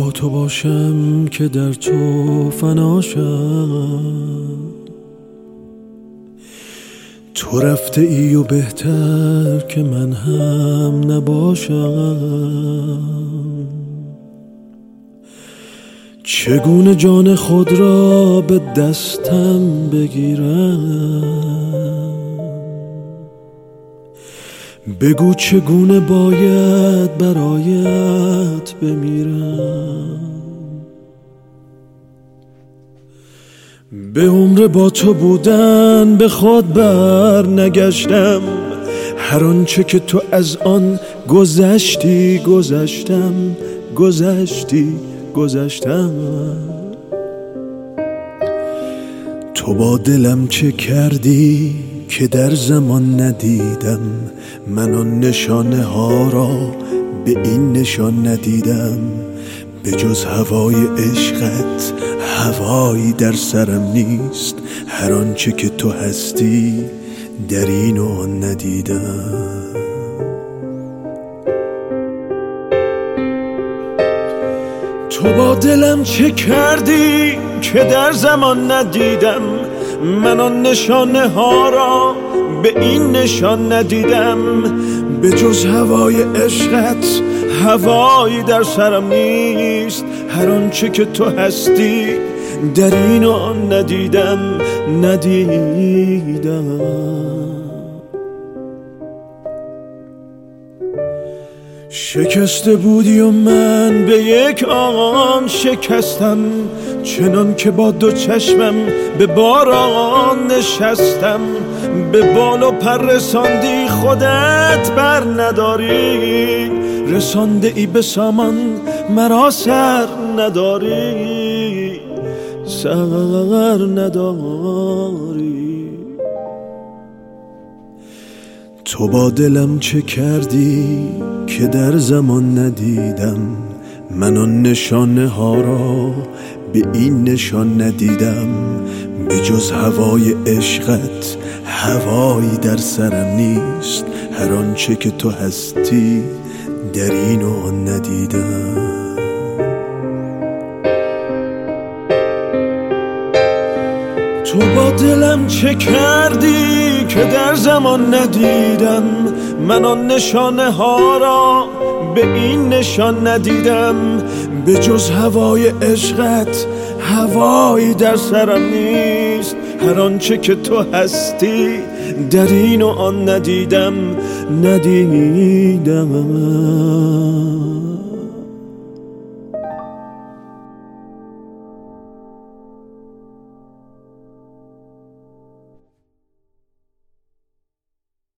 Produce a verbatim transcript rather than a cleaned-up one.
با تو باشم که در تو فناشم، تو رفته ای و بهتر که من هم نباشم. چگونه جان خود را به دستم بگیرم؟ بگو چگونه باید برایت بمیرم. به عمر با تو بودن به خود بر نگشتم، هر آنچه که تو از آن گذشتی گذشتم گذشتی گذشتم. تو با دلم چه کردی که در زمان ندیدم، من آن نشانه ها را به این نشان ندیدم. به جز هوای عشقت هوایی در سرم نیست، هر آنچه که تو هستی در این و آن ندیدم. تو با دلم چه کردی که در زمان ندیدم، من آن نشانه ها را به این نشان ندیدم. به جز هوای عشقت هوایی در سرم نیست، هر آنچه که تو هستی در این و آن ندیدم ندیدم. شکسته بودی و من به یک آن شکستم، چنان که با دو چشمم به باران نشستم. به بال و پر رساندی خودت بر نداری، رسانده ای به سامان مرا سر نداری، سر نداری. تو با دلم چه کردی که در زمان ندیدم، من آن نشانه ها را به این نشان ندیدم. به جز هوای عشقت هوایی در سرم نیست، هر آنچه که تو هستی در این و آن ندیدم. تو با دلم چه کردی که در زمان ندیدم، من آن نشانه ها را به این نشان ندیدم. به جز هوای عشقت هوایی در سرم نیست، هر آنچه که تو هستی در این و آن ندیدم ندیدم.